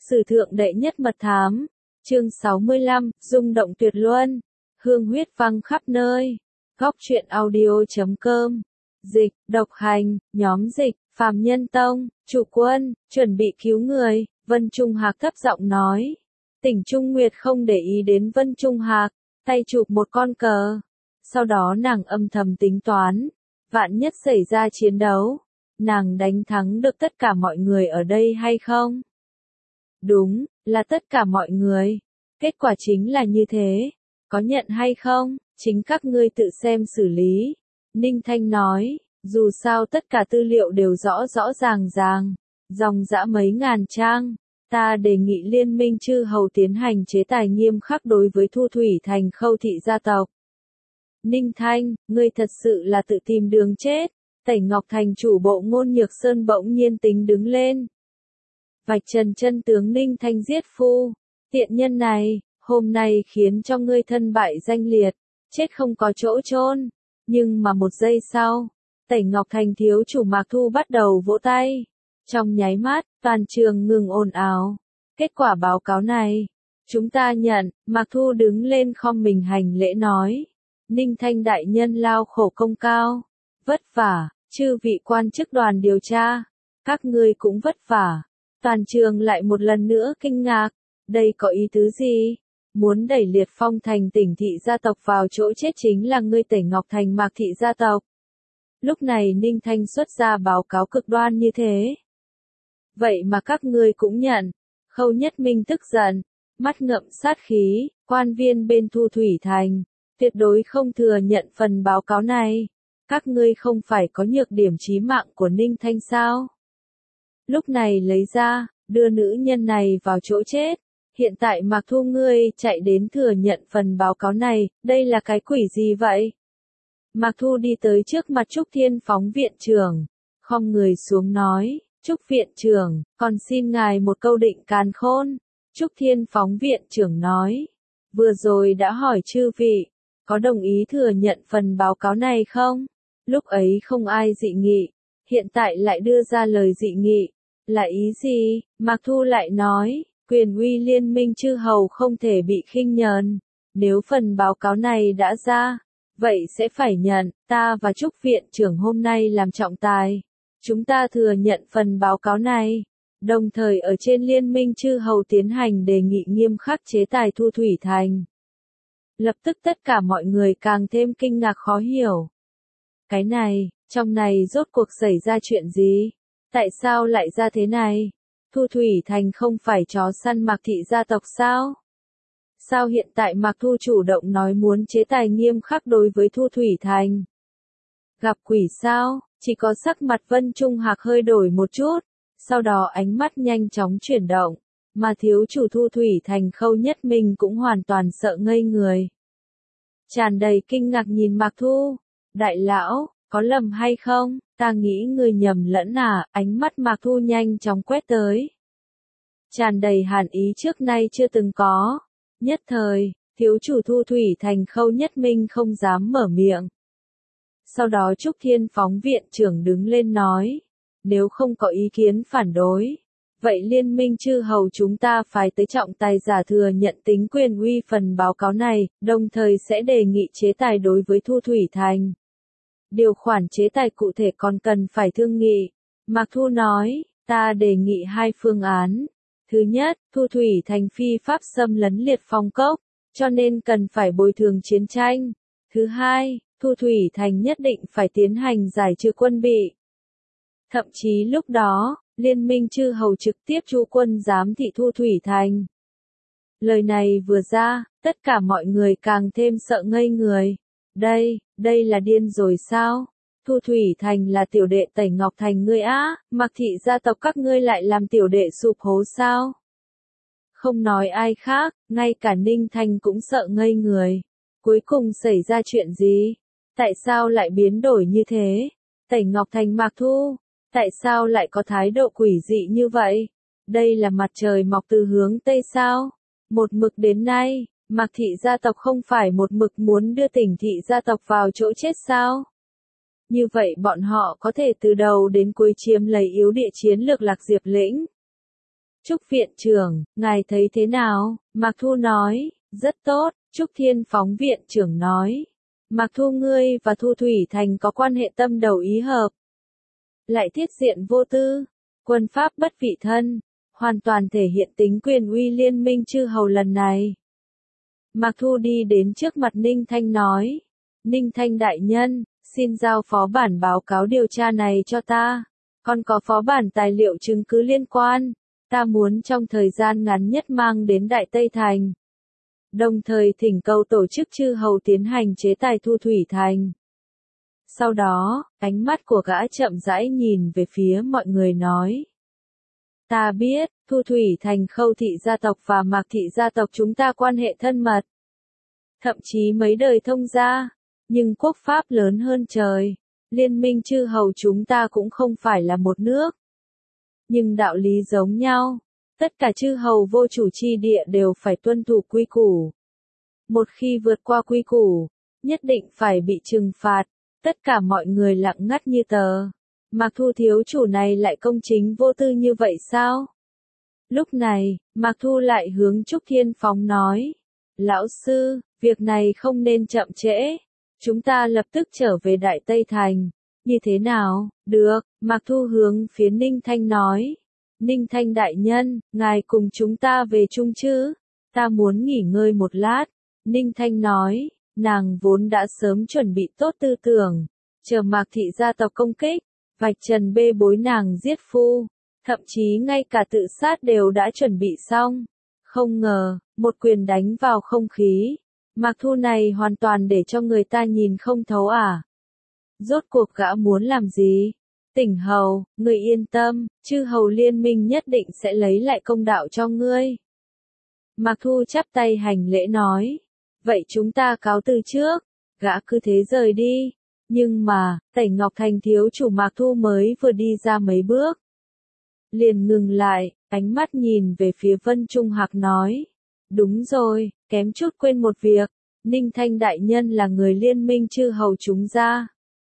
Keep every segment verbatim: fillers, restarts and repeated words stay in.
Sử thượng đệ nhất mật thám. Chương sáu mươi lăm, rung động tuyệt luân. Hương huyết văng khắp nơi. Góc truyện audio chấm com. Dịch, độc hành, nhóm dịch, Phàm Nhân Tông, chủ quân, chuẩn bị cứu người, Vân Trung Hạc thấp giọng nói. Tỉnh Trung Nguyệt không để ý đến Vân Trung Hạc, tay chụp một con cờ. Sau đó nàng âm thầm tính toán, vạn nhất xảy ra chiến đấu, nàng đánh thắng được tất cả mọi người ở đây hay không? Đúng, là tất cả mọi người. Kết quả chính là như thế. Có nhận hay không, chính các ngươi tự xem xử lý. Ninh Thanh nói, dù sao tất cả tư liệu đều rõ rõ ràng ràng, dòng dã mấy ngàn trang. Ta đề nghị liên minh chư hầu tiến hành chế tài nghiêm khắc đối với Thu Thủy Thành Khâu thị gia tộc. Ninh Thanh, ngươi thật sự là tự tìm đường chết. Tẩy Ngọc Thành chủ bộ Ngôn Nhược Sơn bỗng nhiên tính đứng lên. Vạch trần chân tướng Ninh Thanh giết phu. Tiện nhân này, hôm nay khiến cho ngươi thân bại danh liệt, chết không có chỗ chôn. Nhưng mà một giây sau, Tẩy Ngọc Thành thiếu chủ Mạc Thu bắt đầu vỗ tay. Trong nháy mắt, toàn trường ngừng ồn ào. Kết quả báo cáo này, chúng ta nhận. Mạc Thu đứng lên khom mình hành lễ nói. Ninh Thanh đại nhân lao khổ công cao, vất vả, chư vị quan chức đoàn điều tra, các ngươi cũng vất vả. Toàn trường lại một lần nữa kinh ngạc, đây có ý tứ gì? Muốn đẩy Liệt Phong Thành tỉnh thị gia tộc vào chỗ chết chính là ngươi Tẩy Ngọc Thành Mạc thị gia tộc. Lúc này Ninh Thanh xuất ra báo cáo cực đoan như thế. Vậy mà các ngươi cũng nhận. Khâu Nhất Minh tức giận, mắt ngậm sát khí, quan viên bên Thu Thủy Thành, tuyệt đối không thừa nhận phần báo cáo này. Các ngươi không phải có nhược điểm chí mạng của Ninh Thanh sao? Lúc này lấy ra, đưa nữ nhân này vào chỗ chết. Hiện tại Mạc Thu ngươi chạy đến thừa nhận phần báo cáo này, đây là cái quỷ gì vậy? Mạc Thu đi tới trước mặt Trúc Thiên Phóng viện trưởng, khom người xuống nói, Trúc viện trưởng, còn xin ngài một câu định càn khôn. Trúc Thiên Phóng viện trưởng nói, vừa rồi đã hỏi chư vị, có đồng ý thừa nhận phần báo cáo này không? Lúc ấy không ai dị nghị, hiện tại lại đưa ra lời dị nghị, là ý gì? Mạc Thu lại nói, quyền uy liên minh chư hầu không thể bị khinh nhờn, nếu phần báo cáo này đã ra, vậy sẽ phải nhận. Ta và Trúc viện trưởng hôm nay làm trọng tài, chúng ta thừa nhận phần báo cáo này, đồng thời ở trên liên minh chư hầu tiến hành đề nghị nghiêm khắc chế tài Thu Thủy Thành. Lập tức tất cả mọi người càng thêm kinh ngạc khó hiểu. Cái này, trong này rốt cuộc xảy ra chuyện gì? Tại sao lại ra thế này? Thu Thủy Thành không phải chó săn Mạc thị gia tộc sao? Sao hiện tại Mạc Thu chủ động nói muốn chế tài nghiêm khắc đối với Thu Thủy Thành? Gặp quỷ sao? Chỉ có sắc mặt Vân Trung Hạc hơi đổi một chút, sau đó ánh mắt nhanh chóng chuyển động, mà thiếu chủ Thu Thủy Thành Khâu Nhất Minh cũng hoàn toàn sợ ngây người. Tràn đầy kinh ngạc nhìn Mạc Thu, đại lão, có lầm hay không? Ta nghĩ người nhầm lẫn à? Ánh mắt Mạc Thu nhanh chóng quét tới. Tràn đầy hàn ý trước nay chưa từng có. Nhất thời, thiếu chủ Thu Thủy Thành Khâu Nhất Minh không dám mở miệng. Sau đó Trúc Thiên Phóng viện trưởng đứng lên nói, nếu không có ý kiến phản đối, vậy liên minh chư hầu chúng ta phải tới trọng tài giả thừa nhận tính quyền uy phần báo cáo này, đồng thời sẽ đề nghị chế tài đối với Thu Thủy Thành. Điều khoản chế tài cụ thể còn cần phải thương nghị. Mạc Thu nói, ta đề nghị hai phương án. Thứ nhất, Thu Thủy Thành phi pháp xâm lấn Liệt Phong Cốc, cho nên cần phải bồi thường chiến tranh. Thứ hai, Thu Thủy Thành nhất định phải tiến hành giải trừ quân bị. Thậm chí lúc đó, liên minh chư hầu trực tiếp trú quân giám thị Thu Thủy Thành. Lời này vừa ra, tất cả mọi người càng thêm sợ ngây người. Đây, đây là điên rồi sao? Thu Thủy Thành là tiểu đệ Tẩy Ngọc Thành ngươi á, Mạc thị gia tộc các ngươi lại làm tiểu đệ sụp hố sao? Không nói ai khác, ngay cả Ninh Thanh cũng sợ ngây người. Cuối cùng xảy ra chuyện gì? Tại sao lại biến đổi như thế? Tẩy Ngọc Thành Mạc Thu, tại sao lại có thái độ quỷ dị như vậy? Đây là mặt trời mọc từ hướng Tây sao? Một mực đến nay, Mạc thị gia tộc không phải một mực muốn đưa Tỉnh thị gia tộc vào chỗ chết sao? Như vậy bọn họ có thể từ đầu đến cuối chiếm lấy yếu địa chiến lược Lạc Diệp Lĩnh. Trúc viện trưởng, ngài thấy thế nào? Mạc Thu nói, rất tốt. Trúc Thiên Phóng viện trưởng nói, Mạc Thu ngươi và Thu Thủy Thành có quan hệ tâm đầu ý hợp. Lại thiết diện vô tư, quân pháp bất vị thân, hoàn toàn thể hiện tính quyền uy liên minh chư hầu lần này. Mạc Thu đi đến trước mặt Ninh Thanh nói, Ninh Thanh đại nhân, xin giao phó bản báo cáo điều tra này cho ta, còn có phó bản tài liệu chứng cứ liên quan, ta muốn trong thời gian ngắn nhất mang đến Đại Tây Thành. Đồng thời thỉnh cầu tổ chức chư hầu tiến hành chế tài Thu Thủy Thành. Sau đó, ánh mắt của gã chậm rãi nhìn về phía mọi người nói. Ta biết, Thu Thủy Thành Khâu thị gia tộc và Mạc thị gia tộc chúng ta quan hệ thân mật. Thậm chí mấy đời thông gia, nhưng quốc pháp lớn hơn trời, liên minh chư hầu chúng ta cũng không phải là một nước. Nhưng đạo lý giống nhau, tất cả chư hầu vô chủ chi địa đều phải tuân thủ quy củ. Một khi vượt qua quy củ, nhất định phải bị trừng phạt, tất cả mọi người lặng ngắt như tờ. Mạc Thu thiếu chủ này lại công chính vô tư như vậy sao? Lúc này, Mạc Thu lại hướng Trúc Thiên Phóng nói, lão sư, việc này không nên chậm trễ, chúng ta lập tức trở về Đại Tây Thành, như thế nào? Được, Mạc Thu hướng phía Ninh Thanh nói, Ninh Thanh đại nhân, ngài cùng chúng ta về chung chứ, ta muốn nghỉ ngơi một lát. Ninh Thanh nói, nàng vốn đã sớm chuẩn bị tốt tư tưởng, chờ Mạc thị gia tộc công kích, vạch trần bê bối nàng giết phu, thậm chí ngay cả tự sát đều đã chuẩn bị xong. Không ngờ, một quyền đánh vào không khí, Mạc Thu này hoàn toàn để cho người ta nhìn không thấu à. Rốt cuộc gã muốn làm gì? Tỉnh hầu, người yên tâm, chư hầu liên minh nhất định sẽ lấy lại công đạo cho ngươi. Mạc Thu chắp tay hành lễ nói, vậy chúng ta cáo từ trước, gã cứ thế rời đi. Nhưng mà, Tẩy Ngọc Thành thiếu chủ Mạc Thu mới vừa đi ra mấy bước. Liền ngừng lại, ánh mắt nhìn về phía Vân Trung Hạc nói. Đúng rồi, kém chút quên một việc, Ninh Thanh đại nhân là người liên minh chư hầu chúng ra.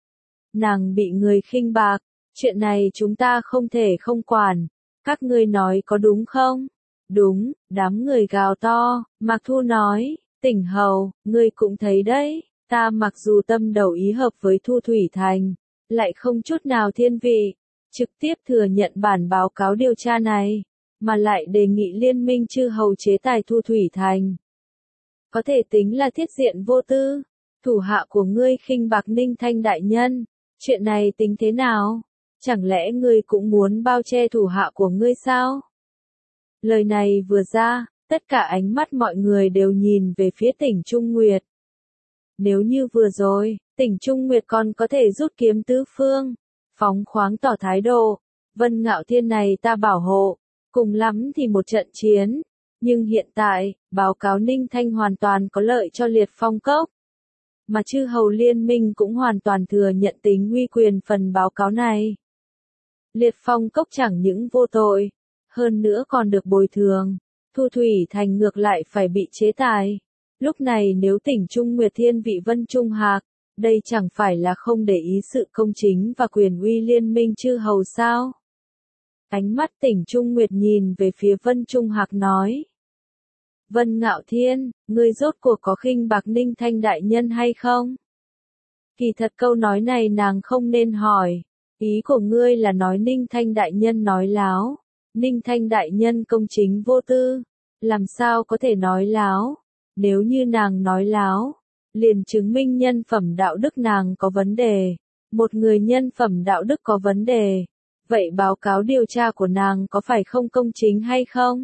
Nàng bị người khinh bạc, chuyện này chúng ta không thể không quản, các ngươi nói có đúng không? Đúng, đám người gào to, Mạc Thu nói, Tỉnh hầu, ngươi cũng thấy đấy. Ta mặc dù tâm đầu ý hợp với Thu Thủy Thành, lại không chút nào thiên vị, trực tiếp thừa nhận bản báo cáo điều tra này, mà lại đề nghị liên minh chư hầu chế tài Thu Thủy Thành. Có thể tính là thiết diện vô tư, thủ hạ của ngươi khinh bạc Ninh Thanh đại nhân, chuyện này tính thế nào? Chẳng lẽ ngươi cũng muốn bao che thủ hạ của ngươi sao? Lời này vừa ra, tất cả ánh mắt mọi người đều nhìn về phía Tỉnh Trung Nguyệt. Nếu như vừa rồi, Tỉnh Trung Nguyệt còn có thể rút kiếm tứ phương, phóng khoáng tỏ thái độ, Vân Ngạo Thiên này ta bảo hộ, cùng lắm thì một trận chiến. Nhưng hiện tại, báo cáo Ninh Thanh hoàn toàn có lợi cho Liệt Phong Cốc. Mà chư hầu liên minh cũng hoàn toàn thừa nhận tính uy quyền phần báo cáo này. Liệt Phong Cốc chẳng những vô tội, hơn nữa còn được bồi thường, Thu Thủy Thành ngược lại phải bị chế tài. Lúc này nếu Tỉnh Trung Nguyệt thiên vị Vân Trung Hạc, đây chẳng phải là không để ý sự công chính và quyền uy liên minh chư hầu sao? Ánh mắt Tỉnh Trung Nguyệt nhìn về phía Vân Trung Hạc nói. Vân Ngạo Thiên, ngươi rốt cuộc có khinh bạc Ninh Thanh đại nhân hay không? Kỳ thật câu nói này nàng không nên hỏi, ý của ngươi là nói Ninh Thanh đại nhân nói láo, Ninh Thanh đại nhân công chính vô tư, làm sao có thể nói láo? Nếu như nàng nói láo, liền chứng minh nhân phẩm đạo đức nàng có vấn đề. Một người nhân phẩm đạo đức có vấn đề, vậy báo cáo điều tra của nàng có phải không công chính hay không?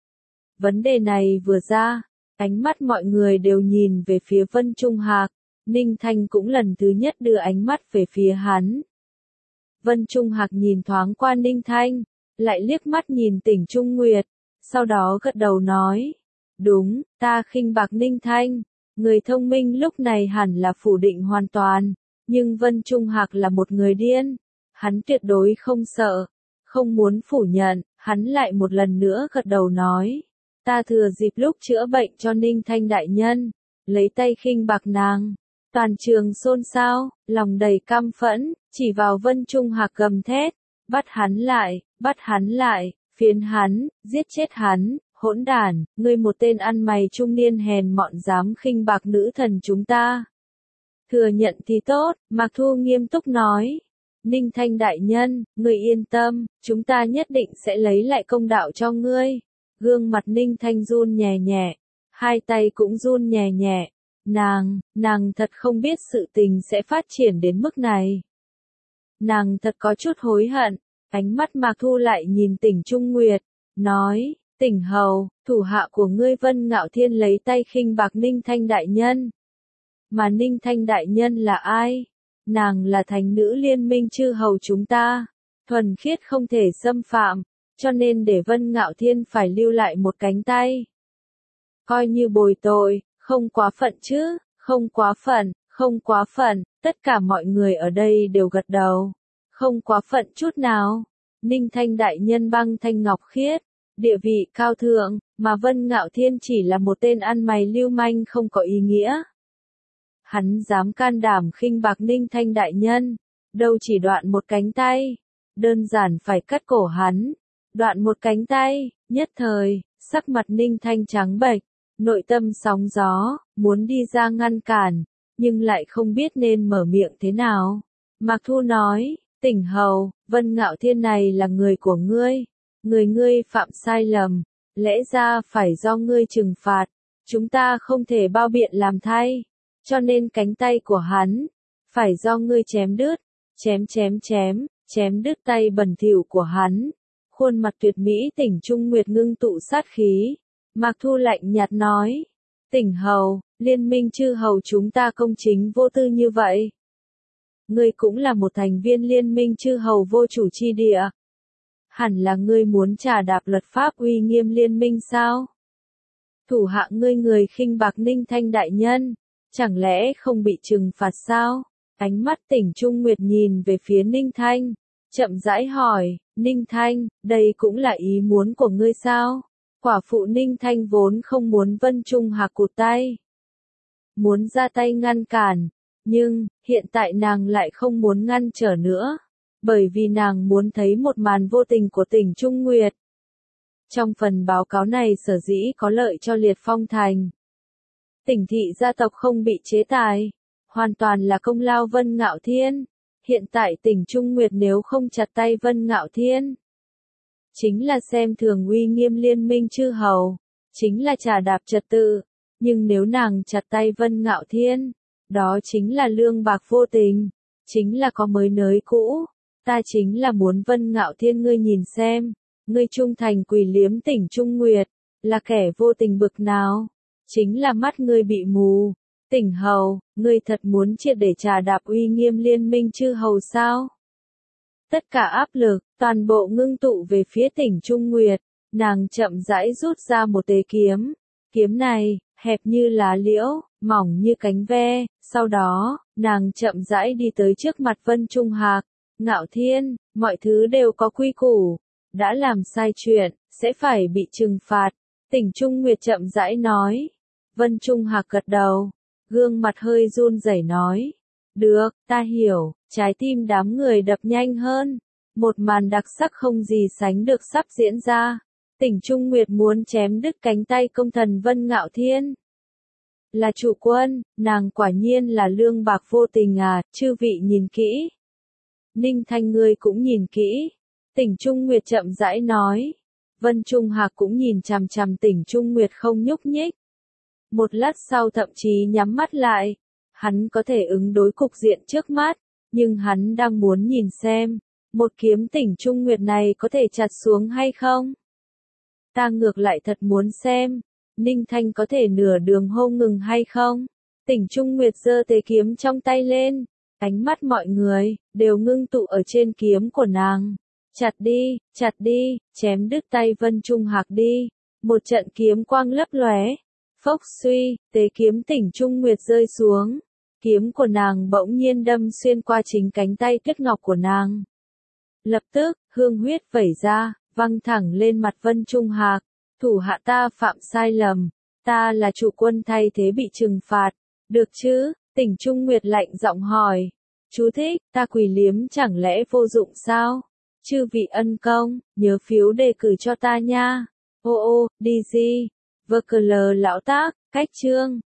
Vấn đề này vừa ra, ánh mắt mọi người đều nhìn về phía Vân Trung Hạc, Ninh Thanh cũng lần thứ nhất đưa ánh mắt về phía hắn. Vân Trung Hạc nhìn thoáng qua Ninh Thanh, lại liếc mắt nhìn Tỉnh Trung Nguyệt, sau đó gật đầu nói. Đúng, ta khinh bạc Ninh Thanh, người thông minh lúc này hẳn là phủ định hoàn toàn, nhưng Vân Trung Hạc là một người điên, hắn tuyệt đối không sợ, không muốn phủ nhận, hắn lại một lần nữa gật đầu nói, ta thừa dịp lúc chữa bệnh cho Ninh Thanh đại nhân, lấy tay khinh bạc nàng. Toàn trường xôn xao, lòng đầy căm phẫn, chỉ vào Vân Trung Hạc gầm thét, bắt hắn lại, bắt hắn lại, phiến hắn, giết chết hắn, hỗn đản, ngươi một tên ăn mày trung niên hèn mọn dám khinh bạc nữ thần chúng ta. Thừa nhận thì tốt, Mạc Thu nghiêm túc nói. Ninh Thanh đại nhân, ngươi yên tâm, chúng ta nhất định sẽ lấy lại công đạo cho ngươi. Gương mặt Ninh Thanh run nhẹ nhẹ, hai tay cũng run nhẹ nhẹ. Nàng, nàng thật không biết sự tình sẽ phát triển đến mức này. Nàng thật có chút hối hận, ánh mắt Mạc Thu lại nhìn Tỉnh Trung Nguyệt, nói, Tỉnh hầu, thủ hạ của ngươi Vân Ngạo Thiên lấy tay khinh bạc Ninh Thanh đại nhân. Mà Ninh Thanh đại nhân là ai? Nàng là thánh nữ liên minh chư hầu chúng ta, thuần khiết không thể xâm phạm, cho nên để Vân Ngạo Thiên phải lưu lại một cánh tay. Coi như bồi tội, không quá phận chứ, không quá phận, không quá phận, tất cả mọi người ở đây đều gật đầu. Không quá phận chút nào. Ninh Thanh đại nhân băng thanh ngọc khiết, địa vị cao thượng, mà Vân Ngạo Thiên chỉ là một tên ăn mày lưu manh không có ý nghĩa. Hắn dám can đảm khinh bạc Ninh Thanh đại nhân, đâu chỉ đoạn một cánh tay, đơn giản phải cắt cổ hắn. Đoạn một cánh tay, nhất thời, sắc mặt Ninh Thanh trắng bệch, nội tâm sóng gió, muốn đi ra ngăn cản, nhưng lại không biết nên mở miệng thế nào. Mạc Thu nói, Tỉnh hầu, Vân Ngạo Thiên này là người của ngươi, người ngươi phạm sai lầm, lẽ ra phải do ngươi trừng phạt, chúng ta không thể bao biện làm thay, cho nên cánh tay của hắn, phải do ngươi chém đứt, chém chém chém, chém đứt tay bẩn thỉu của hắn. Khuôn mặt tuyệt mỹ Tỉnh Trung Nguyệt ngưng tụ sát khí, Mạc Thu lạnh nhạt nói, Tỉnh hầu, liên minh chư hầu chúng ta công chính vô tư như vậy. Ngươi cũng là một thành viên liên minh chư hầu vô chủ chi địa. Hẳn là ngươi muốn trà đạp luật pháp uy nghiêm liên minh sao? Thủ hạ ngươi người khinh bạc Ninh Thanh đại nhân, chẳng lẽ không bị trừng phạt sao? Ánh mắt Tỉnh Trung Nguyệt nhìn về phía Ninh Thanh, chậm rãi hỏi, Ninh Thanh, đây cũng là ý muốn của ngươi sao? Quả phụ Ninh Thanh vốn không muốn Vân Trung Hạc cụt tay, muốn ra tay ngăn cản, nhưng, hiện tại nàng lại không muốn ngăn trở nữa, bởi vì nàng muốn thấy một màn vô tình của Tỉnh Trung Nguyệt. Trong phần báo cáo này sở dĩ có lợi cho Liệt Phong Thành. Tỉnh thị gia tộc không bị chế tài, hoàn toàn là công lao Vân Ngạo Thiên. Hiện tại Tỉnh Trung Nguyệt nếu không chặt tay Vân Ngạo Thiên, chính là xem thường uy nghiêm liên minh chư hầu, chính là trà đạp trật tự, nhưng nếu nàng chặt tay Vân Ngạo Thiên, đó chính là lương bạc vô tình, chính là có mới nới cũ, ta chính là muốn Vân Ngạo Thiên ngươi nhìn xem, ngươi trung thành quỳ liếm Tỉnh Trung Nguyệt, là kẻ vô tình bực nào, chính là mắt ngươi bị mù. Tỉnh hầu, ngươi thật muốn triệt để trà đạp uy nghiêm liên minh chư hầu sao? Tất cả áp lực, toàn bộ ngưng tụ về phía Tỉnh Trung Nguyệt, nàng chậm rãi rút ra một tế kiếm. Kiếm này, hẹp như lá liễu, mỏng như cánh ve, sau đó, nàng chậm rãi đi tới trước mặt Vân Trung Hạc. Ngạo Thiên, mọi thứ đều có quy củ, đã làm sai chuyện, sẽ phải bị trừng phạt. Tỉnh Trung Nguyệt chậm rãi nói. Vân Trung Hạc gật đầu, gương mặt hơi run rẩy nói. Được, ta hiểu, trái tim đám người đập nhanh hơn. Một màn đặc sắc không gì sánh được sắp diễn ra. Tỉnh Trung Nguyệt muốn chém đứt cánh tay công thần Vân Ngạo Thiên. Là chủ quân, nàng quả nhiên là lương bạc vô tình à, chư vị nhìn kỹ. Ninh Thanh ngươi cũng nhìn kỹ. Tỉnh Trung Nguyệt chậm rãi nói. Vân Trung Hạc cũng nhìn chằm chằm Tỉnh Trung Nguyệt không nhúc nhích. Một lát sau thậm chí nhắm mắt lại. Hắn có thể ứng đối cục diện trước mắt, nhưng hắn đang muốn nhìn xem, một kiếm Tỉnh Trung Nguyệt này có thể chặt xuống hay không. Ta ngược lại thật muốn xem, Ninh Thanh có thể nửa đường hô ngừng hay không. Tỉnh Trung Nguyệt giơ tế kiếm trong tay lên, ánh mắt mọi người đều ngưng tụ ở trên kiếm của nàng. Chặt đi, chặt đi, chém đứt tay Vân Trung Hạc đi. Một trận kiếm quang lấp lóe, phốc suy, tế kiếm Tỉnh Trung Nguyệt rơi xuống. Kiếm của nàng bỗng nhiên đâm xuyên qua chính cánh tay tuyết ngọc của nàng. Lập tức, hương huyết vẩy ra, văng thẳng lên mặt Vân Trung Hạc. Thủ hạ ta phạm sai lầm, ta là chủ quân thay thế bị trừng phạt, được chứ? Tỉnh Trung Nguyệt lạnh giọng hỏi. Chú thích, ta quỳ liếm chẳng lẽ vô dụng sao? Chư vị ân công, nhớ phiếu đề cử cho ta nha. Ô ô, đi gì? Vơ cờ lờ lão tác, cách chương.